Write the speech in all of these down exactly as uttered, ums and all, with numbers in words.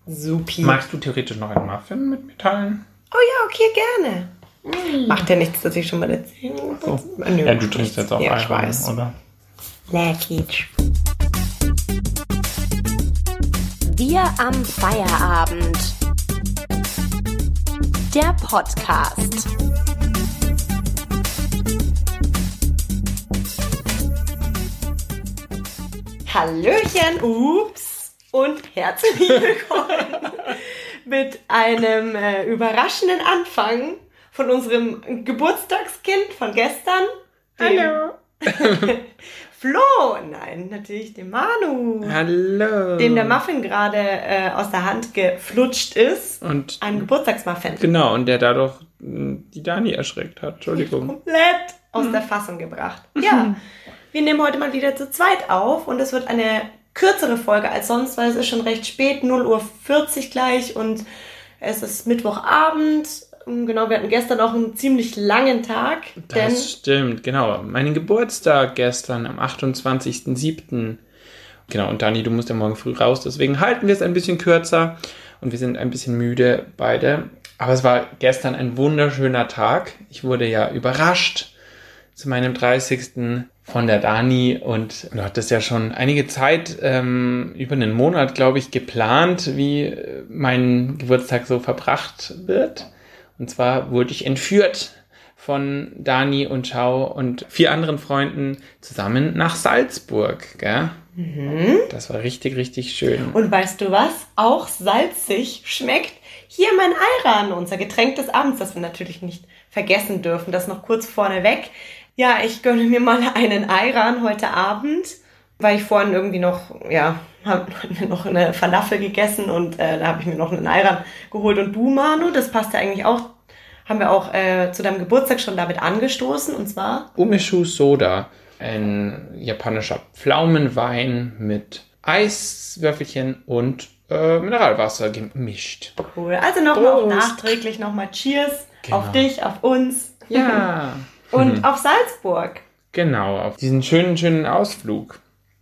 Supi. Magst du theoretisch noch einen Muffin mit mir teilen? Oh ja, okay, gerne. Mm. Macht ja nichts, dass ich schon mal erzähle. So. Ja, du trinkst jetzt auch ja, Ayran, oder? Leckig. Wir am Feierabend. Der Podcast. Hallöchen, ups und herzlich willkommen mit einem äh, überraschenden Anfang von unserem Geburtstagskind von gestern. Hallo. Flo, nein, natürlich dem Manu. Hallo. Dem der Muffin gerade äh, aus der Hand geflutscht ist. Und ein Geburtstagsmuffin. Genau, und der dadurch mh, die Dani erschreckt hat. Entschuldigung. Komplett aus der Fassung gebracht. Ja, wir nehmen heute mal wieder zu zweit auf und es wird eine kürzere Folge als sonst, weil es ist schon recht spät, null Uhr vierzig gleich und es ist Mittwochabend. Genau, wir hatten gestern auch einen ziemlich langen Tag. Denn Das stimmt, genau. Meinen Geburtstag gestern am achtundzwanzigsten siebten Genau, und Dani, du musst ja morgen früh raus, deswegen halten wir es ein bisschen kürzer und wir sind ein bisschen müde beide. Aber es war gestern ein wunderschöner Tag. Ich wurde ja überrascht zu meinem dreißigsten von der Dani und du hattest ja schon einige Zeit, ähm, über einen Monat, glaube ich, geplant, wie mein Geburtstag so verbracht wird. Und zwar wurde ich entführt von Dani und Schau und vier anderen Freunden zusammen nach Salzburg, gell? Mhm. Das war richtig, richtig schön. Und weißt du was? Auch salzig schmeckt hier mein Ayran, unser Getränk des Abends, das wir natürlich nicht vergessen dürfen. Das noch kurz vorneweg. Ja, ich gönne mir mal einen Ayran heute Abend, weil ich vorhin irgendwie noch, ja, habe noch eine Falafel gegessen und äh, da habe ich mir noch einen Ayran geholt. Und du, Manu, das passt ja eigentlich auch, haben wir auch äh, zu deinem Geburtstag schon damit angestoßen, und zwar? Umeshu Soda, ein japanischer Pflaumenwein mit Eiswürfelchen und äh, Mineralwasser gemischt. Cool, also nochmal auch nachträglich nochmal Cheers Genau. auf dich, auf uns. Ja. Und Mhm. auf Salzburg. Genau, auf diesen schönen, schönen Ausflug.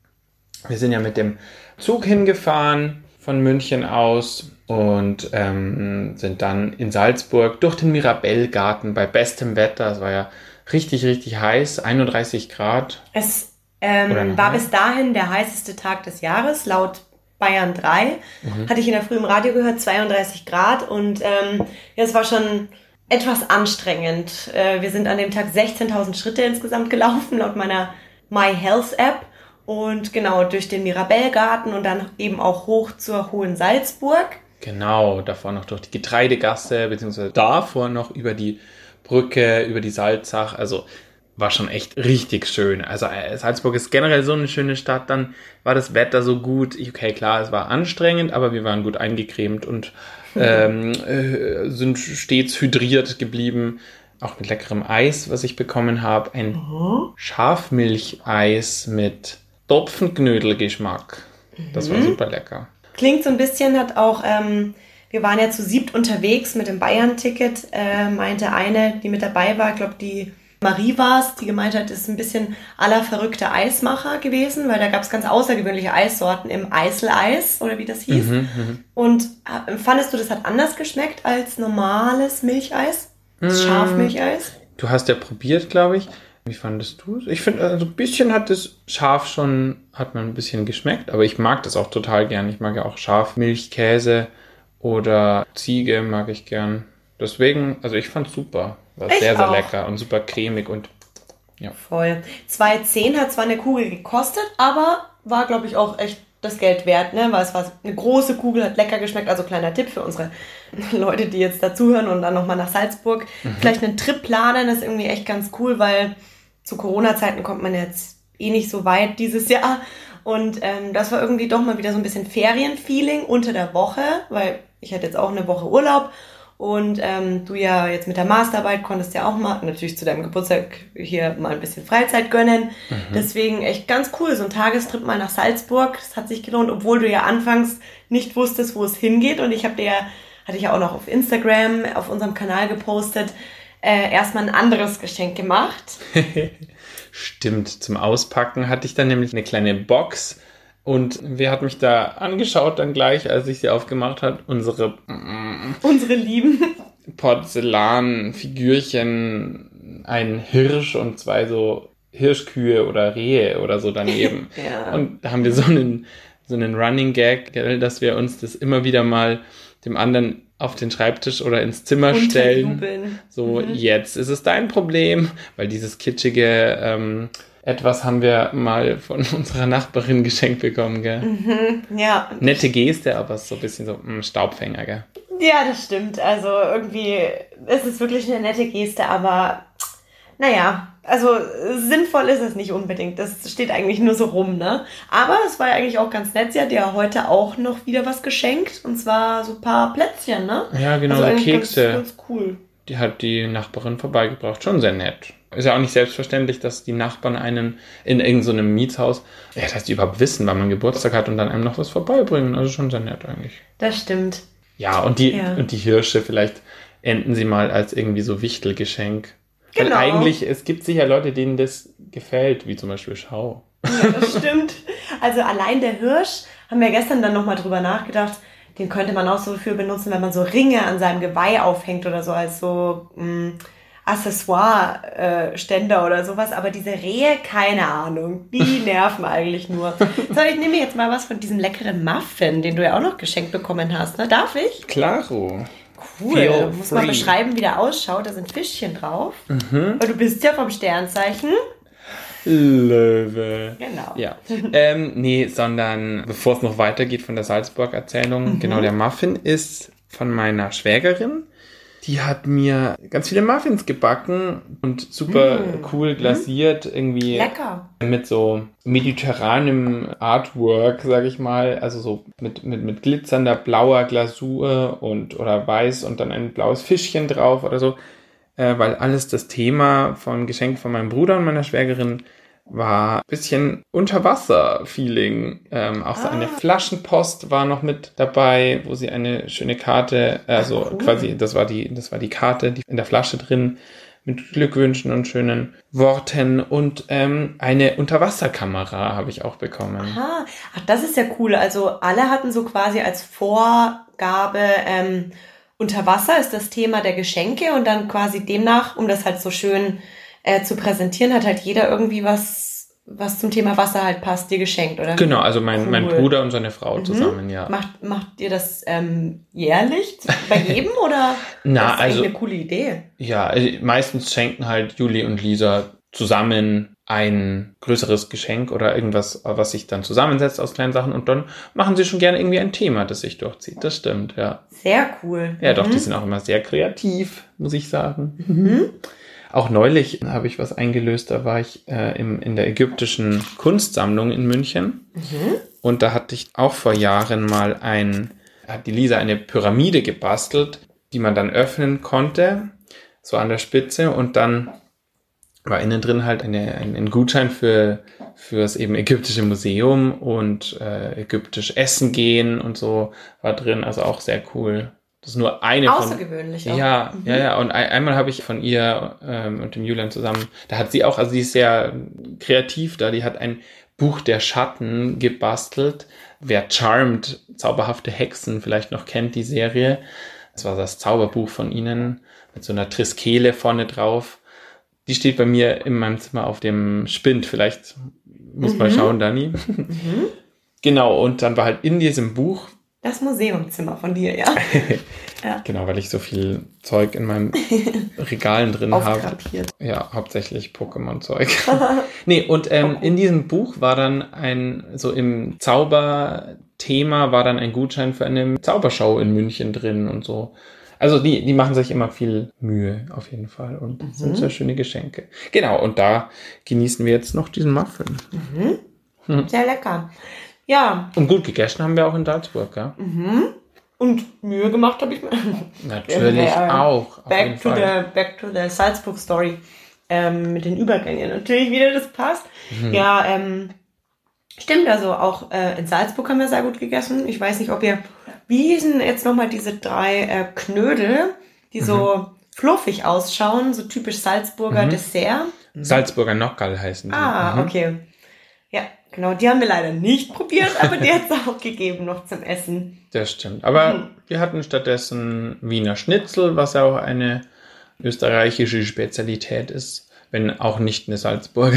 Wir sind ja mit dem Zug hingefahren von München aus und ähm, sind dann in Salzburg durch den Mirabellgarten bei bestem Wetter. Es war ja richtig, richtig heiß, einunddreißig Grad. Es ähm, war bis dahin der heißeste Tag des Jahres, laut Bayern drei. Mhm. Hatte ich in der Früh im Radio gehört, zweiunddreißig Grad. Und ähm, ja, es war schon etwas anstrengend. Äh, wir sind an dem Tag sechzehntausend Schritte insgesamt gelaufen, laut meiner My Health App. Und genau, durch den Mirabellgarten und dann eben auch hoch zur Hohen Salzburg. Genau, davor noch durch die Getreidegasse, beziehungsweise davor noch über die Brücke, über die Salzach. Also war schon echt richtig schön. Also äh, Salzburg ist generell so eine schöne Stadt. Dann war das Wetter so gut. Okay, klar, es war anstrengend, aber wir waren gut eingecremt und ähm, äh, sind stets hydriert geblieben. Auch mit leckerem Eis, was ich bekommen habe. Ein Mhm. Schafmilcheis mit Topfenknödelgeschmack. Das war Mhm. super lecker. Klingt so ein bisschen, hat auch, ähm, wir waren ja zu siebt unterwegs mit dem Bayern-Ticket, äh, meinte eine, die mit dabei war, ich glaube die Marie war es, die gemeint hat, ist ein bisschen aller verrückte Eismacher gewesen, weil da gab es ganz außergewöhnliche Eissorten im Eiseleis, oder wie das hieß. Mhm, mhm. Und äh, fandest du, das hat anders geschmeckt als normales Milcheis? Das Mm. Schafmilcheis? Du hast ja probiert, glaube ich. Wie fandest du es? Ich finde, also ein bisschen hat das Schaf schon, hat man ein bisschen geschmeckt, aber ich mag das auch total gern. Ich mag ja auch Schaf, Milch, Käse oder Ziege mag ich gern. Deswegen, also ich fand's super. War Ich sehr, sehr auch. lecker und super cremig und ja. Voll. zwei zehn hat zwar eine Kugel gekostet, aber war, glaube ich, auch echt das Geld wert, ne? Weil es war eine große Kugel, hat lecker geschmeckt. Also kleiner Tipp für unsere Leute, die jetzt dazuhören und dann nochmal nach Salzburg. Mhm. Vielleicht einen Trip planen, ist irgendwie echt ganz cool, weil zu Corona-Zeiten kommt man jetzt eh nicht so weit dieses Jahr. Und ähm, das war irgendwie doch mal wieder so ein bisschen Ferienfeeling unter der Woche, weil ich hatte jetzt auch eine Woche Urlaub. Und ähm, du ja jetzt mit der Masterarbeit konntest ja auch mal, natürlich zu deinem Geburtstag hier mal ein bisschen Freizeit gönnen. Mhm. Deswegen echt ganz cool, so ein Tagestrip mal nach Salzburg. Das hat sich gelohnt, obwohl du ja anfangs nicht wusstest, wo es hingeht. Und ich habe dir ja, hatte ich ja auch noch auf Instagram, auf unserem Kanal gepostet, äh, erstmal ein anderes Geschenk gemacht. Stimmt, zum Auspacken hatte ich dann nämlich eine kleine Box Und wer hat mich da angeschaut dann gleich, als ich sie aufgemacht habe? Unsere Unsere Lieben. Porzellanfigürchen, ein Hirsch und zwei so Hirschkühe oder Rehe oder so daneben. Ja. Und da haben wir so einen, so einen Running Gag, gell, dass wir uns das immer wieder mal dem anderen auf den Schreibtisch oder ins Zimmer stellen. So, mhm. Jetzt ist es dein Problem, weil dieses kitschige ähm, etwas haben wir mal von unserer Nachbarin geschenkt bekommen, gell? Mhm, ja. Nette Geste, aber so ein bisschen so ein Staubfänger, gell? Ja, das stimmt. Also irgendwie ist es wirklich eine nette Geste, aber naja, also sinnvoll ist es nicht unbedingt. Das steht eigentlich nur so rum, ne? Aber es war ja eigentlich auch ganz nett. Sie hat ja heute auch noch wieder was geschenkt. Und zwar so ein paar Plätzchen, ne? Ja, genau, also so Kekse. Ganz, ganz cool. Die hat die Nachbarin vorbeigebracht. Schon sehr nett. Ist ja auch nicht selbstverständlich, dass die Nachbarn einen in irgendeinem so Mietshaus, ja, dass die überhaupt wissen, wann man Geburtstag hat und dann einem noch was vorbeibringen. Also schon sehr nett eigentlich. Das stimmt. Ja, und die, ja. und die Hirsche, vielleicht enden sie mal als irgendwie so Wichtelgeschenk. Genau. Weil eigentlich, es gibt sicher Leute, denen das gefällt, wie zum Beispiel Schau. Ja, das stimmt. Also allein der Hirsch, haben wir gestern dann nochmal drüber nachgedacht, den könnte man auch so für benutzen, wenn man so Ringe an seinem Geweih aufhängt oder so als so mh, Accessoire-Ständer äh, oder sowas. Aber diese Rehe, keine Ahnung, die nerven eigentlich nur. So, ich nehme jetzt mal was von diesem leckeren Muffin, den du ja auch noch geschenkt bekommen hast. Ne? Darf ich? Klaro. Cool. Feel Muss free. Man beschreiben, wie der ausschaut. Da sind Fischchen drauf. Mhm. Und du bist ja vom Sternzeichen Löwe. Genau. Ja. ähm, nee, sondern bevor es noch weitergeht von der Salzburg-Erzählung, mhm. genau, der Muffin ist von meiner Schwägerin. Die hat mir ganz viele Muffins gebacken und super mm. cool glasiert, irgendwie lecker. Mit so mediterranem Artwork, sag ich mal, also so mit, mit, mit glitzernder blauer Glasur und oder weiß und dann ein blaues Fischchen drauf oder so, äh, weil alles das Thema vom Geschenk von meinem Bruder und meiner Schwägerin war ein bisschen Unterwasser-Feeling. Ähm, auch so ah. eine Flaschenpost war noch mit dabei, wo sie eine schöne Karte, also cool. quasi, das war die, das war die Karte, die in der Flasche drin, mit Glückwünschen und schönen Worten und ähm, eine Unterwasserkamera habe ich auch bekommen. Aha, ach, das ist ja cool. Also alle hatten so quasi als Vorgabe ähm, Unterwasser ist das Thema der Geschenke und dann quasi demnach, um das halt so schön Äh, zu präsentieren, hat halt jeder irgendwie was, was zum Thema Wasser halt passt, dir geschenkt, oder? Genau, also mein, cool. mein Bruder und seine Frau mhm. zusammen, ja. Macht, macht ihr das ähm, jährlich bei jedem, oder? Na, das ist also, eine coole Idee. Ja, meistens schenken halt Juli und Lisa zusammen ein größeres Geschenk oder irgendwas, was sich dann zusammensetzt aus kleinen Sachen und dann machen sie schon gerne irgendwie ein Thema, das sich durchzieht. Das stimmt, ja. Sehr cool. Ja, mhm. doch, die sind auch immer sehr kreativ, muss ich sagen. Mhm. Auch neulich habe ich was eingelöst, da war ich äh, im, in der ägyptischen Kunstsammlung in München mhm. und da hatte ich auch vor Jahren mal ein, hat die Lisa eine Pyramide gebastelt, die man dann öffnen konnte, so an der Spitze und dann war innen drin halt eine, ein, ein Gutschein für fürs eben ägyptische Museum und äh, ägyptisch essen gehen und so war drin, also auch sehr cool. Das ist nur eine von... Außergewöhnlich auch. Ja, mhm. ja, ja. Und ein, einmal habe ich von ihr ähm, und dem Julian zusammen, da hat sie auch, also sie ist sehr kreativ da, die hat ein Buch der Schatten gebastelt. Wer Charmed, zauberhafte Hexen, vielleicht noch kennt die Serie. Das war das Zauberbuch von ihnen mit so einer Triskele vorne drauf. Die steht bei mir in meinem Zimmer auf dem Spind. Vielleicht muss mhm. mal schauen, Dani. Mhm. Genau, und dann war halt in diesem Buch das Museumzimmer von dir, ja. ja. Genau, weil ich so viel Zeug in meinem Regalen drin habe. Ja, hauptsächlich Pokémon-Zeug. Nee, und ähm, in diesem Buch war dann ein, so im Zauberthema war dann ein Gutschein für eine Zaubershow in München drin und so. Also die, die machen sich immer viel Mühe, auf jeden Fall. Und mhm. sind sehr schöne Geschenke. Genau, und da genießen wir jetzt noch diesen Muffin. Mhm. Hm. Sehr lecker. Ja. Und gut gegessen haben wir auch in Salzburg, ja? Mhm. Und Mühe gemacht habe ich mir. Natürlich äh, auch. Back to, the, back to the Salzburg Story. Ähm, mit den Übergängen. Natürlich wieder, das passt. Mhm. Ja, ähm, stimmt, also auch äh, in Salzburg haben wir sehr gut gegessen. Ich weiß nicht, ob ihr, wie hießen jetzt nochmal diese drei äh, Knödel, die mhm. so fluffig ausschauen, so typisch Salzburger mhm. Dessert. Salzburger Nockerl heißen die. Ah, mhm. okay. Ja, Genau, die haben wir leider nicht probiert, aber die hat es auch gegeben noch zum Essen. Das stimmt. Aber Mhm. wir hatten stattdessen Wiener Schnitzel, was ja auch eine österreichische Spezialität ist, wenn auch nicht eine Salzburger.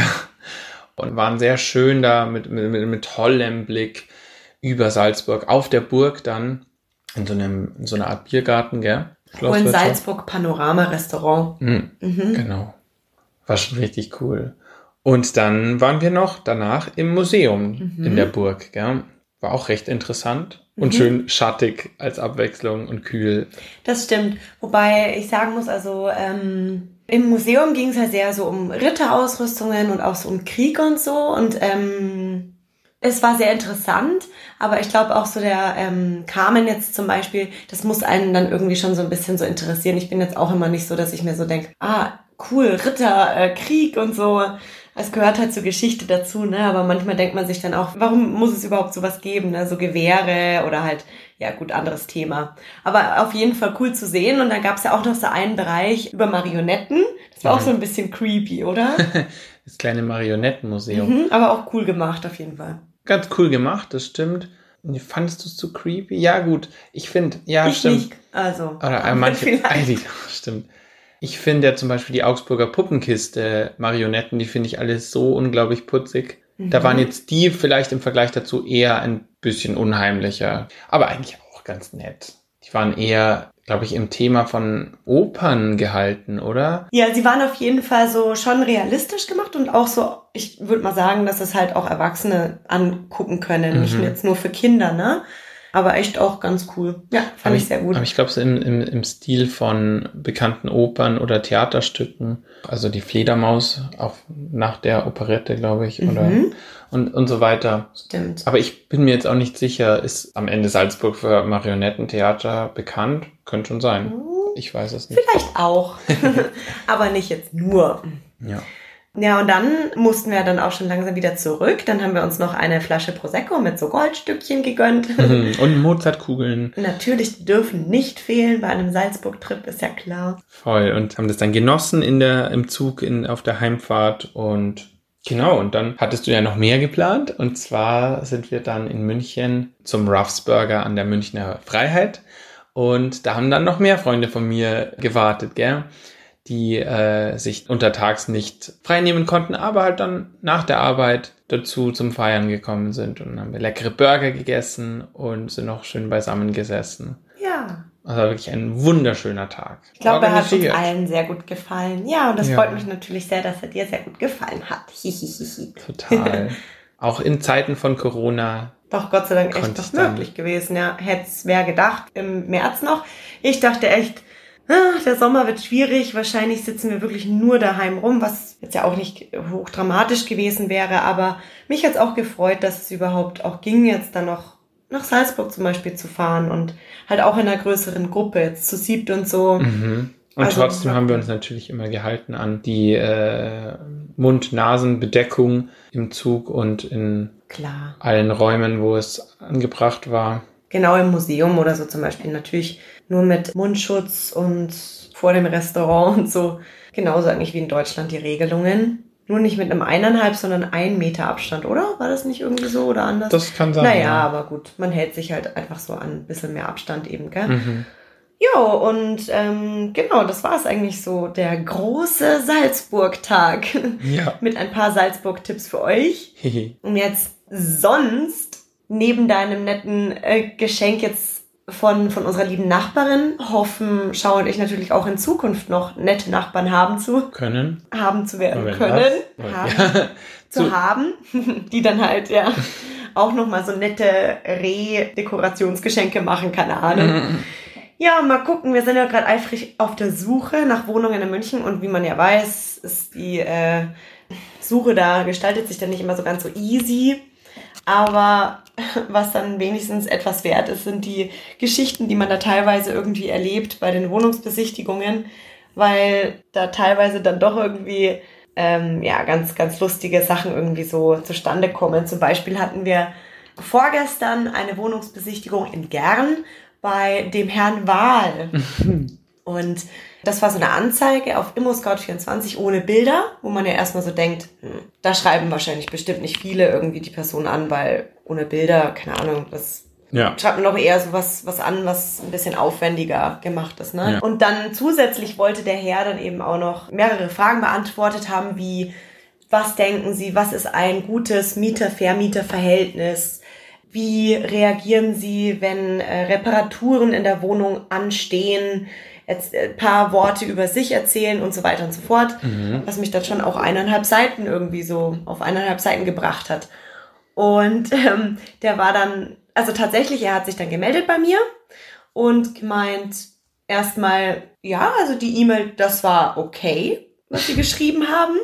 Und waren sehr schön da mit, mit, mit tollem Blick über Salzburg auf der Burg dann in so einem in so einer Art Biergarten, gell? Oh, in Salzburg Panorama-Restaurant. Mhm. Mhm. Genau. War schon richtig cool. Und dann waren wir noch danach im Museum Mhm. in der Burg, gell? War auch recht interessant und Mhm. schön schattig als Abwechslung und kühl. Das stimmt. Wobei ich sagen muss, also ähm, im Museum ging es ja sehr so um Ritterausrüstungen und auch so um Krieg und so. Und ähm, es war sehr interessant, aber ich glaube auch so der ähm, Carmen jetzt zum Beispiel, das muss einen dann irgendwie schon so ein bisschen so interessieren. Ich bin jetzt auch immer nicht so, dass ich mir so denke, ah, cool, Ritter, äh, Krieg und so. Es gehört halt zur Geschichte dazu, ne? Aber manchmal denkt man sich dann auch, warum muss es überhaupt sowas geben, ne? So Gewehre oder halt, ja gut, anderes Thema. Aber auf jeden Fall cool zu sehen. Und dann gab es ja auch noch so einen Bereich über Marionetten. Das war Mhm. auch so ein bisschen creepy, oder? Das kleine Marionettenmuseum. Mhm, aber auch cool gemacht auf jeden Fall. Ganz cool gemacht, das stimmt. Fandest du es zu creepy? Ja, gut. Ich finde, ja, ich stimmt. nicht, also. Oder äh, manche, vielleicht. eigentlich, stimmt. Ich finde ja zum Beispiel die Augsburger Puppenkiste Marionetten, die finde ich alle so unglaublich putzig. Mhm. Da waren jetzt die vielleicht im Vergleich dazu eher ein bisschen unheimlicher, aber eigentlich auch ganz nett. Die waren eher, glaube ich, im Thema von Opern gehalten, oder? Ja, sie waren auf jeden Fall so schon realistisch gemacht und auch so, ich würde mal sagen, dass es halt auch Erwachsene angucken können, Mhm. nicht jetzt nur für Kinder, ne? Aber echt auch ganz cool. Ja, fand Aber ich sehr gut. Aber ich glaube, so im, im, im Stil von bekannten Opern oder Theaterstücken, also die Fledermaus, auch nach der Operette, glaube ich, oder Mhm. und, und so weiter. Stimmt. Aber ich bin mir jetzt auch nicht sicher, ist am Ende Salzburg für Marionettentheater bekannt? Könnte schon sein. Ich weiß es nicht. Vielleicht auch. Aber nicht jetzt nur. Ja. Ja, und dann mussten wir dann auch schon langsam wieder zurück. Dann haben wir uns noch eine Flasche Prosecco mit so Goldstückchen gegönnt. Mhm. Und Mozartkugeln. Natürlich, die dürfen nicht fehlen bei einem Salzburg-Trip, ist ja klar. Voll. Und haben das dann genossen in der, im Zug in, auf der Heimfahrt. Und genau, und dann hattest du ja noch mehr geplant. Und zwar sind wir dann in München zum Ruff's Burger an der Münchner Freiheit. Und da haben dann noch mehr Freunde von mir gewartet, gell? Die äh, sich untertags nicht freinehmen konnten, aber halt dann nach der Arbeit dazu zum Feiern gekommen sind. Und dann haben wir leckere Burger gegessen und sind noch schön beisammen gesessen. Ja. Das war wirklich ein wunderschöner Tag. Ich glaube, er hat uns Organisiert. allen sehr gut gefallen. Ja, und das Ja. freut mich natürlich sehr, dass er dir sehr gut gefallen hat. Hihihihi. Total. Auch in Zeiten von Corona. Doch, Gott sei Dank echt Konnte noch ich dann- möglich gewesen. Ja, hätte es wer gedacht im März noch. Ich dachte echt, ah, der Sommer wird schwierig. Wahrscheinlich sitzen wir wirklich nur daheim rum, was jetzt ja auch nicht hochdramatisch gewesen wäre. Aber mich hat es auch gefreut, dass es überhaupt auch ging, jetzt dann noch nach Salzburg zum Beispiel zu fahren und halt auch in einer größeren Gruppe, jetzt zu siebt und so. Mhm. Und Also, trotzdem war haben wir cool. uns natürlich immer gehalten an die äh, Mund-Nasen-Bedeckung im Zug und in Klar. allen Räumen, wo es angebracht war. Genau, im Museum oder so zum Beispiel natürlich nur mit Mundschutz und vor dem Restaurant und so. Genauso eigentlich wie in Deutschland die Regelungen. Nur nicht mit einem eineinhalb, sondern ein Meter Abstand, oder? War das nicht irgendwie so oder anders? Das kann sein. Naja, ja. aber gut, man hält sich halt einfach so an ein bisschen mehr Abstand eben, gell? Mhm. Jo, und ähm, genau, das war es eigentlich so, der große Salzburg-Tag. Ja. Mit ein paar Salzburg-Tipps für euch. Hehe. Und jetzt sonst, neben deinem netten äh, Geschenk jetzt von, von unserer lieben Nachbarin, hoffen Schau und ich natürlich auch in Zukunft noch nette Nachbarn haben zu, Können. haben zu werden Wenn können, was. haben, Ja. zu Zu- haben, die dann halt, ja, auch nochmal so nette Redekorationsgeschenke machen, keine Ahnung. Ja, mal gucken, wir sind ja gerade eifrig auf der Suche nach Wohnungen in München und wie man ja weiß, ist die äh, Suche da, gestaltet sich dann nicht immer so ganz so easy. Aber was dann wenigstens etwas wert ist, sind die Geschichten, die man da teilweise irgendwie erlebt bei den Wohnungsbesichtigungen, weil da teilweise dann doch irgendwie ähm, ja ganz, ganz lustige Sachen irgendwie so zustande kommen. Zum Beispiel hatten wir vorgestern eine Wohnungsbesichtigung in Gern bei dem Herrn Wahl. Und das war so eine Anzeige auf ImmoScout vierundzwanzig ohne Bilder, wo man ja erstmal so denkt, hm, da schreiben wahrscheinlich bestimmt nicht viele irgendwie die Person an, weil ohne Bilder, keine Ahnung, das ja. schreibt man doch eher so was, was an, was ein bisschen aufwendiger gemacht ist. Ne? Ja. Und dann zusätzlich wollte der Herr dann eben auch noch mehrere Fragen beantwortet haben, wie, was denken Sie, was ist ein gutes Mieter-Vermieter-Verhältnis? Wie reagieren Sie, wenn äh, Reparaturen in der Wohnung anstehen? Jetzt ein paar Worte über sich erzählen und so weiter und so fort, mhm. was mich dann schon auch eineinhalb Seiten irgendwie so auf eineinhalb Seiten gebracht hat. Und ähm, der war dann, also tatsächlich, er hat sich dann gemeldet bei mir und gemeint, erstmal, ja, also die E-Mail, das war okay, was sie geschrieben haben.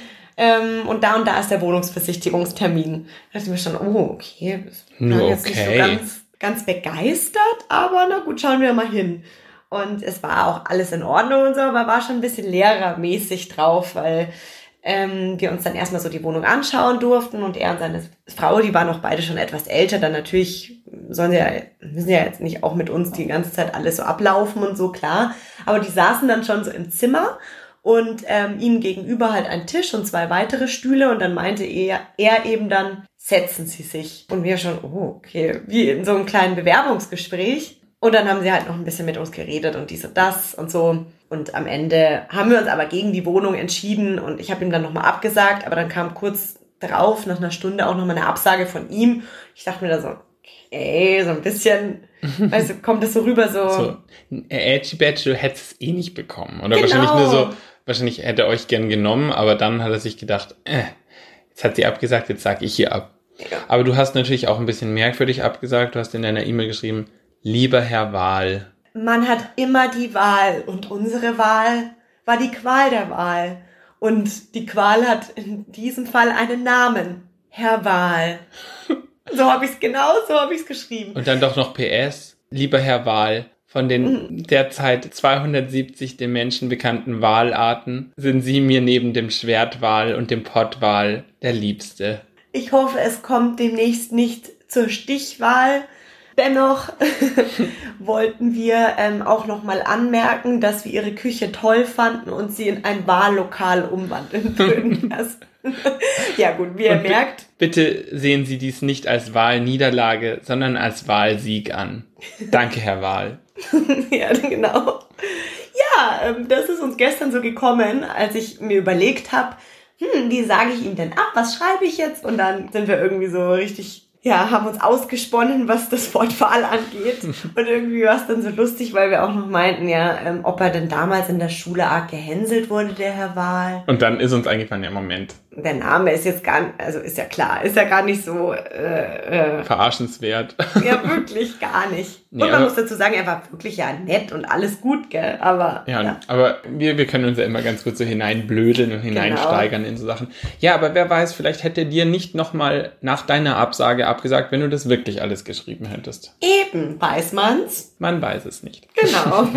Ähm, und da und da ist der Wohnungsbesichtigungstermin. Da dachte ich mir schon, oh, okay, das war jetzt okay. nicht so ganz, ganz begeistert, aber na gut, schauen wir mal hin. Und es war auch alles in Ordnung und so, aber war schon ein bisschen lehrermäßig drauf, weil ähm, wir uns dann erstmal so die Wohnung anschauen durften und er und seine Frau, die waren noch beide schon etwas älter, dann natürlich sollen sie ja, müssen ja jetzt nicht auch mit uns die ganze Zeit alles so ablaufen und so, klar, aber die saßen dann schon so im Zimmer und ähm, ihnen gegenüber halt ein Tisch und zwei weitere Stühle und dann meinte er, er eben dann, setzen Sie sich. Und wir schon, oh, okay, wie in so einem kleinen Bewerbungsgespräch. Und dann haben sie halt noch ein bisschen mit uns geredet und dies und das und so. Und am Ende haben wir uns aber gegen die Wohnung entschieden und ich habe ihm dann nochmal abgesagt, aber dann kam kurz drauf, nach einer Stunde auch nochmal eine Absage von ihm. Ich dachte mir da so, okay, so ein bisschen, weißt du, kommt das so rüber so. So, Edgy Badge, du hättest es eh nicht bekommen. Oder genau. wahrscheinlich nur so, wahrscheinlich hätte er euch gern genommen, aber dann hat er sich gedacht, äh, jetzt hat sie abgesagt, jetzt sag ich hier ab. Ja. Aber du hast natürlich auch ein bisschen merkwürdig abgesagt, du hast in deiner E-Mail geschrieben, lieber Herr Wahl. Man hat immer die Wahl und unsere Wahl war die Qual der Wahl. Und die Qual hat in diesem Fall einen Namen. Herr Wahl. So habe ich es genau, so habe ich es geschrieben. Und dann doch noch P S. Lieber Herr Wahl, von den mhm. derzeit zweihundertsiebzig den Menschen bekannten Wahlarten sind Sie mir neben dem Schwertwal und dem Pottwal der Liebste. Ich hoffe, es kommt demnächst nicht zur Stichwahl. Dennoch wollten wir ähm, auch nochmal anmerken, dass wir ihre Küche toll fanden und sie in ein Wahllokal umwandeln würden. Ja gut, wie ihr und merkt. Bitte sehen Sie dies nicht als Wahlniederlage, sondern als Wahlsieg an. Danke, Herr Wahl. Ja, genau. Ja, ähm, das ist uns gestern so gekommen, als ich mir überlegt habe, hm, wie sage ich ihm denn ab, was schreibe ich jetzt? Und dann sind wir irgendwie so richtig... Ja, haben uns ausgesponnen, was das Wort Wahl angeht. Und irgendwie war es dann so lustig, weil wir auch noch meinten, ja, ähm, ob er denn damals in der Schule arg gehänselt wurde, der Herr Wahl. Und dann ist uns eingefallen, ja, Moment. Der Name ist jetzt gar nicht, also ist ja klar, ist ja gar nicht so... Äh, äh, verarschenswert. Ja, wirklich gar nicht. Nee, und man muss dazu sagen, er war wirklich ja nett und alles gut, gell, aber... Ja, ja. aber wir, wir können uns ja immer ganz gut so hineinblödeln und hineinsteigern genau. in so Sachen. Ja, aber wer weiß, vielleicht hätte dir nicht nochmal nach deiner Absage abgesagt, wenn du das wirklich alles geschrieben hättest. Eben, weiß man's? Man weiß es nicht. Genau.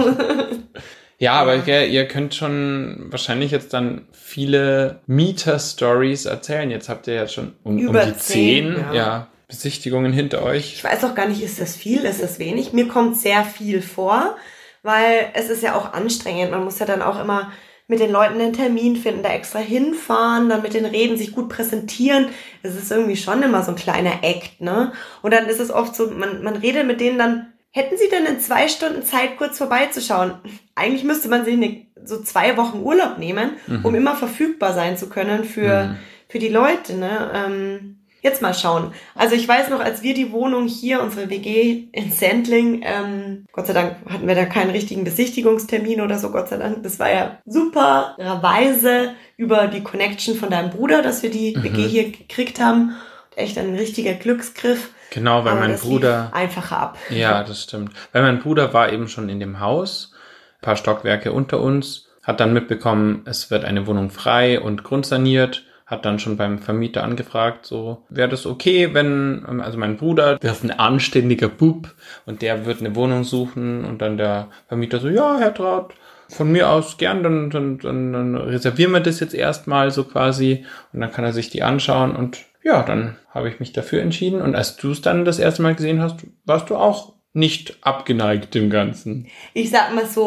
Ja, aber ihr, ihr könnt schon wahrscheinlich jetzt dann viele Mieter-Stories erzählen. Jetzt habt ihr ja schon um, um die zehn, ja. ja, Besichtigungen hinter euch. Ich weiß auch gar nicht, ist das viel, ist das wenig? Mir kommt sehr viel vor, weil es ist ja auch anstrengend. Man muss ja dann auch immer mit den Leuten einen Termin finden, da extra hinfahren, dann mit den Reden sich gut präsentieren. Es ist irgendwie schon immer so ein kleiner Act, ne? Und dann ist es oft so, man, man redet mit denen dann, hätten Sie denn in zwei Stunden Zeit, kurz vorbeizuschauen? Eigentlich müsste man sich eine, so zwei Wochen Urlaub nehmen, mhm. um immer verfügbar sein zu können für, mhm. für die Leute. Ne? Ähm, jetzt mal schauen. Also ich weiß noch, als wir die Wohnung hier, unsere W G in Sendling, ähm, Gott sei Dank hatten wir da keinen richtigen Besichtigungstermin oder so, Gott sei Dank. Das war ja supererweise über die Connection von deinem Bruder, dass wir die mhm. W G hier gekriegt haben. Echt ein richtiger Glücksgriff. Genau, weil aber mein das Bruder... lief einfacher ab. Ja, das stimmt. Weil mein Bruder war eben schon in dem Haus, ein paar Stockwerke unter uns, hat dann mitbekommen, es wird eine Wohnung frei und grundsaniert, hat dann schon beim Vermieter angefragt, so, wäre das okay, wenn, also mein Bruder, der ist ein anständiger Bub und der wird eine Wohnung suchen und dann der Vermieter so, ja, Herr Traut, von mir aus gern, dann, dann, dann, dann reservieren wir das jetzt erstmal so quasi und dann kann er sich die anschauen und ja, dann habe ich mich dafür entschieden. Und als du es dann das erste Mal gesehen hast, warst du auch nicht abgeneigt dem Ganzen. Ich sag mal so,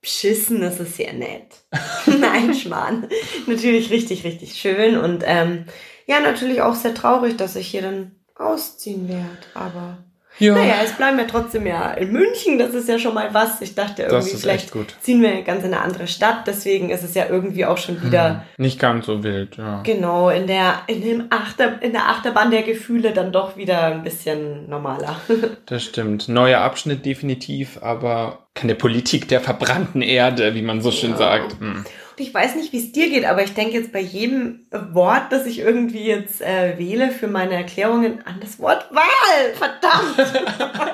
beschissen, das ist sehr nett. Nein, Schmarrn. Natürlich richtig, richtig schön und ähm, ja, natürlich auch sehr traurig, dass ich hier dann ausziehen werde, aber ja. Naja, es bleiben wir trotzdem ja in München, das ist ja schon mal was. Ich dachte irgendwie, vielleicht ziehen wir ganz in eine andere Stadt, deswegen ist es ja irgendwie auch schon wieder... Hm, nicht ganz so wild, ja. Genau, in der, in dem Achter, in der Achterbahn der Gefühle dann doch wieder ein bisschen normaler. Das stimmt, neuer Abschnitt definitiv, aber keine Politik der verbrannten Erde, wie man so schön ja. sagt. Hm. Ich weiß nicht, wie es dir geht, aber ich denke jetzt bei jedem Wort, das ich irgendwie jetzt äh, wähle für meine Erklärungen, an das Wort Wahl. Verdammt!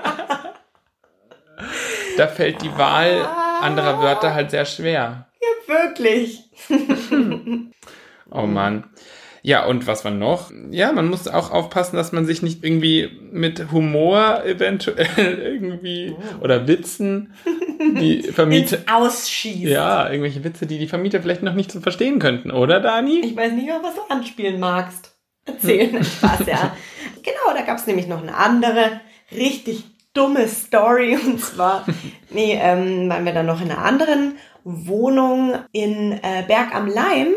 Da fällt die Wahl anderer Wörter halt sehr schwer. Ja, wirklich. Oh Mann. Ja, und was war noch? Ja, man muss auch aufpassen, dass man sich nicht irgendwie mit Humor eventuell irgendwie oh. oder Witzen die Vermieter ausschießt. Ja, irgendwelche Witze, die die Vermieter vielleicht noch nicht so verstehen könnten, oder Dani? Ich weiß nicht, was du anspielen magst. Erzählen, Spaß, ja. Genau, da gab es nämlich noch eine andere richtig dumme Story und zwar, nee, ähm, waren wir dann noch in einer anderen Wohnung in äh, Berg am Laim.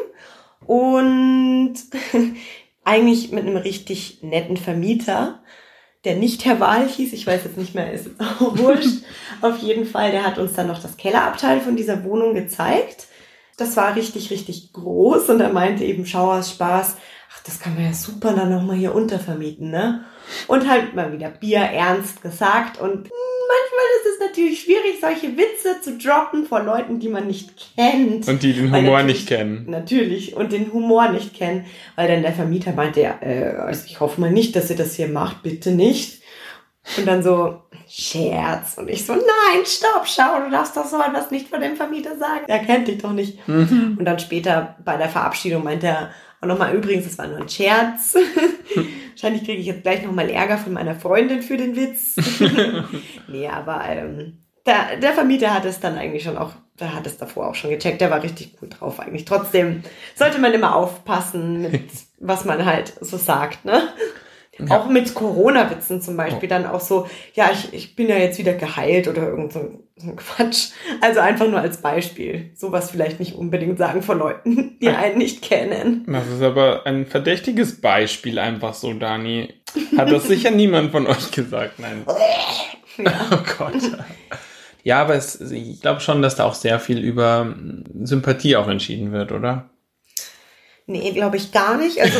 Und eigentlich mit einem richtig netten Vermieter, der nicht Herr Wahl hieß, ich weiß jetzt nicht mehr, ist jetzt auch wurscht. Auf jeden Fall, der hat uns dann noch das Kellerabteil von dieser Wohnung gezeigt. Das war richtig, richtig groß und er meinte eben, schau aus Spaß, ach, das kann man ja super dann nochmal hier untervermieten, ne? Und halt mal wieder Bier ernst gesagt und manchmal ist es natürlich schwierig, solche Witze zu droppen vor Leuten, die man nicht kennt. Und die den Humor nicht kennen. Natürlich, und den Humor nicht kennen. Weil dann der Vermieter meinte, ja, äh, also ich hoffe mal nicht, dass ihr das hier macht, bitte nicht. Und dann so, Scherz. Und ich so, nein, stopp, schau, du darfst doch so etwas nicht vor dem Vermieter sagen. Er kennt dich doch nicht. Mhm. Und dann später bei der Verabschiedung meinte er auch nochmal, übrigens, das war nur ein Scherz. Wahrscheinlich kriege ich jetzt gleich nochmal Ärger von meiner Freundin für den Witz. Nee, aber ähm, der, der Vermieter hat es dann eigentlich schon auch, der hat es davor auch schon gecheckt, der war richtig gut drauf eigentlich. Trotzdem sollte man immer aufpassen mit, was man halt so sagt, ne? Ja. Auch mit Corona-Witzen zum Beispiel, oh. Dann auch so, ja, ich, ich bin ja jetzt wieder geheilt oder irgend so, so ein Quatsch. Also einfach nur als Beispiel. Sowas vielleicht nicht unbedingt sagen von Leuten, die einen nicht kennen. Das ist aber ein verdächtiges Beispiel einfach so, Dani. Hat das sicher niemand von euch gesagt, nein. Ja. Oh Gott. Ja, aber es, ich glaube schon, dass da auch sehr viel über Sympathie auch entschieden wird, oder? Nee, glaube ich gar nicht. Also...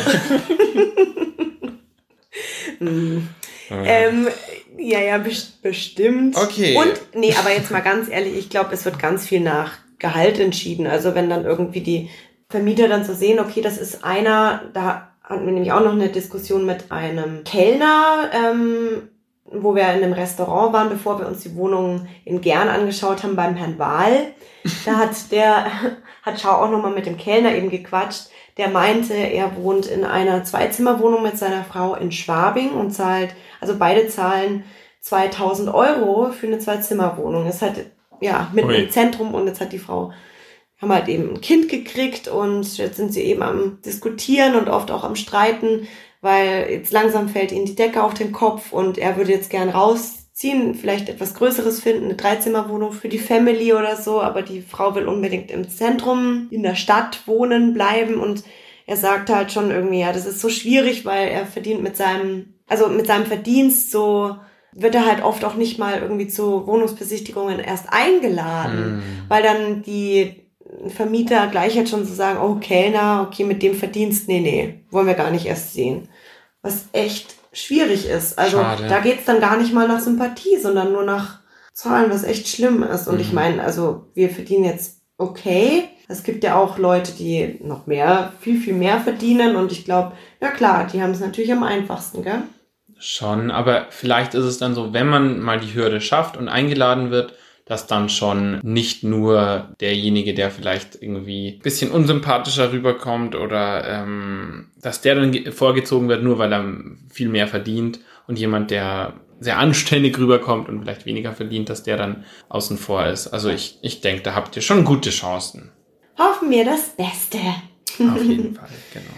Hm. Ah. Ähm, ja, ja, best- bestimmt. Okay. Und, nee, aber jetzt mal ganz ehrlich, ich glaube, es wird ganz viel nach Gehalt entschieden. Also wenn dann irgendwie die Vermieter dann so sehen, okay, das ist einer, da hatten wir nämlich auch noch eine Diskussion mit einem Kellner, ähm, wo wir in einem Restaurant waren, bevor wir uns die Wohnung in Gern angeschaut haben beim Herrn Wahl. Da hat der, hat Schau auch nochmal mit dem Kellner eben gequatscht. Der meinte, er wohnt in einer Zweizimmerwohnung mit seiner Frau in Schwabing und zahlt, also beide zahlen zweitausend Euro für eine Zweizimmerwohnung. Ist halt, ja, mitten Ui. im Zentrum und jetzt hat die Frau, haben halt eben ein Kind gekriegt und jetzt sind sie eben am Diskutieren und oft auch am Streiten, weil jetzt langsam fällt ihnen die Decke auf den Kopf und er würde jetzt gern rausziehen, vielleicht etwas Größeres finden, eine Dreizimmerwohnung für die Family oder so, aber die Frau will unbedingt im Zentrum, in der Stadt wohnen bleiben und er sagt halt schon irgendwie, ja, das ist so schwierig, weil er verdient mit seinem, also mit seinem Verdienst so, wird er halt oft auch nicht mal irgendwie zu Wohnungsbesichtigungen erst eingeladen, hm. weil dann die Vermieter gleich halt schon so sagen, oh, Kellner, okay, mit dem Verdienst, nee, nee, wollen wir gar nicht erst sehen. Was echt schwierig ist. Also Schade. Da geht's dann gar nicht mal nach Sympathie, sondern nur nach Zahlen, was echt schlimm ist. Und mhm. ich meine, also wir verdienen jetzt okay. Es gibt ja auch Leute, die noch mehr, viel, viel mehr verdienen. Und ich glaube, ja klar, die haben es natürlich am einfachsten, gell? Schon, aber vielleicht ist es dann so, wenn man mal die Hürde schafft und eingeladen wird, dass dann schon nicht nur derjenige, der vielleicht irgendwie ein bisschen unsympathischer rüberkommt oder ähm, dass der dann ge- vorgezogen wird, nur weil er viel mehr verdient und jemand, der sehr anständig rüberkommt und vielleicht weniger verdient, dass der dann außen vor ist. Also ich, ich denke, da habt ihr schon gute Chancen. Hoffen wir das Beste. Auf jeden Fall, genau.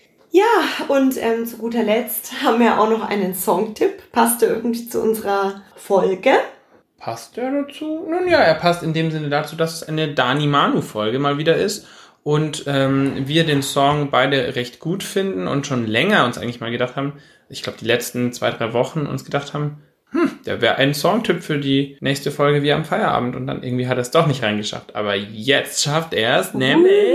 Ja, und ähm, zu guter Letzt haben wir auch noch einen Songtipp. Passte irgendwie zu unserer Folge. passt der dazu? Nun ja, er passt in dem Sinne dazu, dass es eine Dani Manu-Folge mal wieder ist und ähm, wir den Song beide recht gut finden und schon länger uns eigentlich mal gedacht haben, ich glaube die letzten zwei, drei Wochen uns gedacht haben, hm, der wäre ein Songtipp für die nächste Folge wie am Feierabend und dann irgendwie hat er es doch nicht reingeschafft. Aber jetzt schafft er es, nämlich...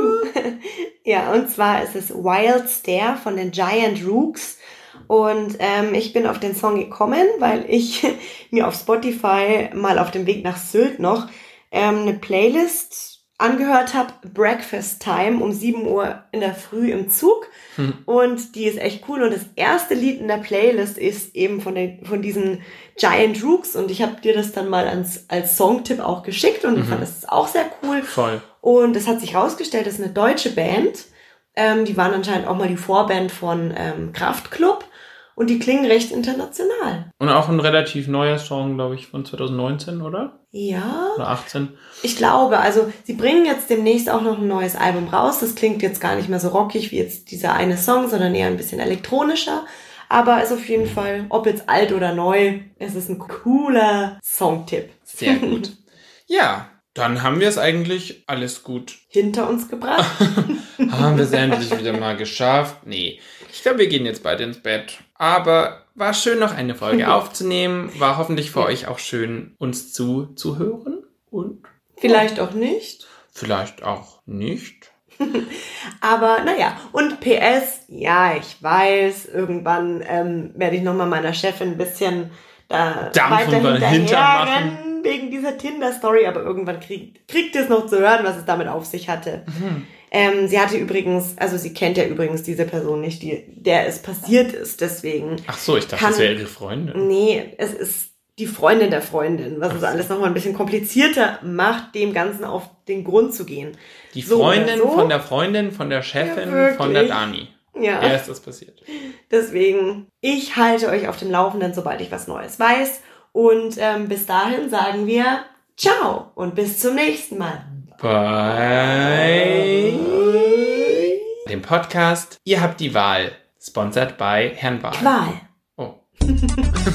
Ja, und zwar ist es Wild Stare von den Giant Rooks. Und ähm, ich bin auf den Song gekommen, weil ich mir auf Spotify mal auf dem Weg nach Sylt noch ähm, eine Playlist angehört habe, Breakfast Time um sieben Uhr in der Früh im Zug. Hm. Und die ist echt cool. Und das erste Lied in der Playlist ist eben von, den, von diesen Giant Rooks. Und ich habe dir das dann mal als, als Songtipp auch geschickt. Und mhm. ich fand das auch sehr cool. Voll. Und es hat sich rausgestellt, das ist eine deutsche Band. Ähm, die waren anscheinend auch mal die Vorband von ähm, Kraftklub. Und die klingen recht international. Und auch ein relativ neuer Song, glaube ich, von zwanzig neunzehn, oder? Ja. Oder achtzehn. Ich glaube, also sie bringen jetzt demnächst auch noch ein neues Album raus. Das klingt jetzt gar nicht mehr so rockig wie jetzt dieser eine Song, sondern eher ein bisschen elektronischer. Aber ist auf jeden Fall, ob jetzt alt oder neu, es ist ein cooler Songtipp. Sehr gut. Ja, dann haben wir es eigentlich alles gut hinter uns gebracht. Haben wir es endlich wieder mal geschafft? Nee, ich glaube, wir gehen jetzt beide ins Bett. Aber war schön, noch eine Folge aufzunehmen. War hoffentlich für ja. euch auch schön, uns zuzuhören. Und vielleicht auch nicht. Vielleicht auch nicht. Aber naja, und P S, ja, ich weiß, irgendwann ähm, werde ich nochmal meiner Chefin ein bisschen da Dampf weiter hinterrennen wegen dieser Tinder-Story, aber irgendwann kriegt, kriegt ihr es noch zu hören, was es damit auf sich hatte. Mhm. Ähm, sie hatte übrigens, also sie kennt ja übrigens diese Person nicht, die, der es passiert ist, deswegen. Ach so, ich dachte, kann, das wäre ihre Freundin. Nee, es ist die Freundin der Freundin, was es alles nochmal ein bisschen komplizierter macht, dem Ganzen auf den Grund zu gehen. Die Freundin so, von der Freundin, von der Chefin, ja, von der Dani. Ja. Der ist das passiert. Deswegen, ich halte euch auf dem Laufenden, sobald ich was Neues weiß. Und ähm, bis dahin sagen wir ciao und bis zum nächsten Mal. Bei dem Podcast Ihr habt die Wahl. Sponsored by Herrn Wahl. Qual. Oh.